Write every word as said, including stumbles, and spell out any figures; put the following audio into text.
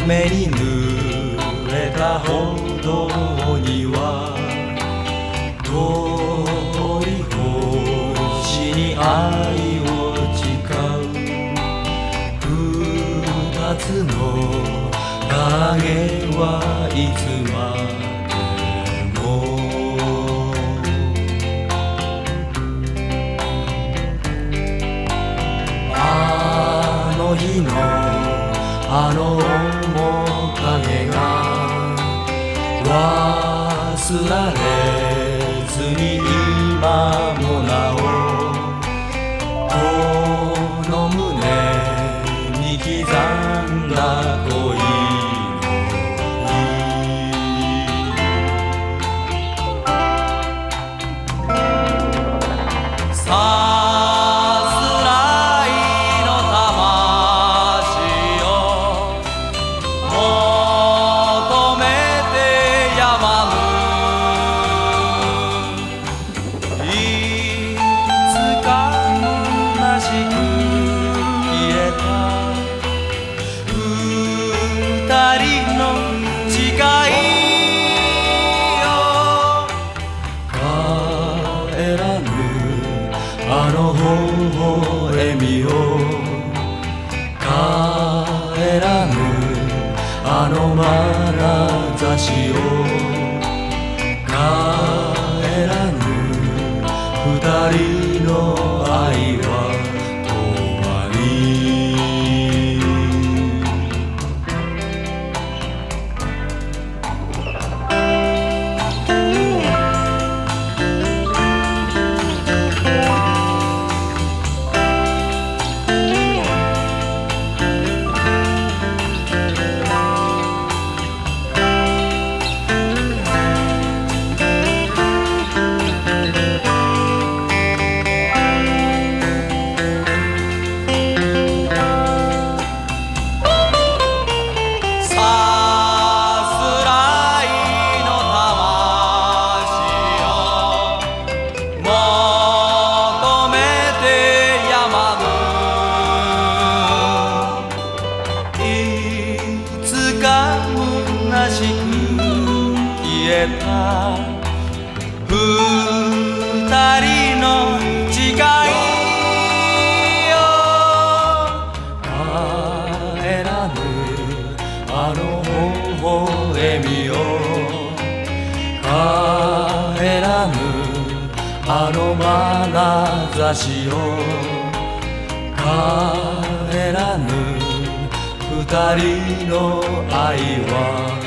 雨に濡れた歩道には遠い星に愛を誓う二つの影はいつまでもあの日のあの面影が忘られずに今もなおこの胸に刻んだ恋二人の誓いよ帰らぬあの微笑みを帰らぬあの眼差しを帰らぬ二人の愛は永遠に虚しく消えた二人の誓いよ帰らぬあの微笑みを帰らぬあの眼差しを帰らぬ二人の愛は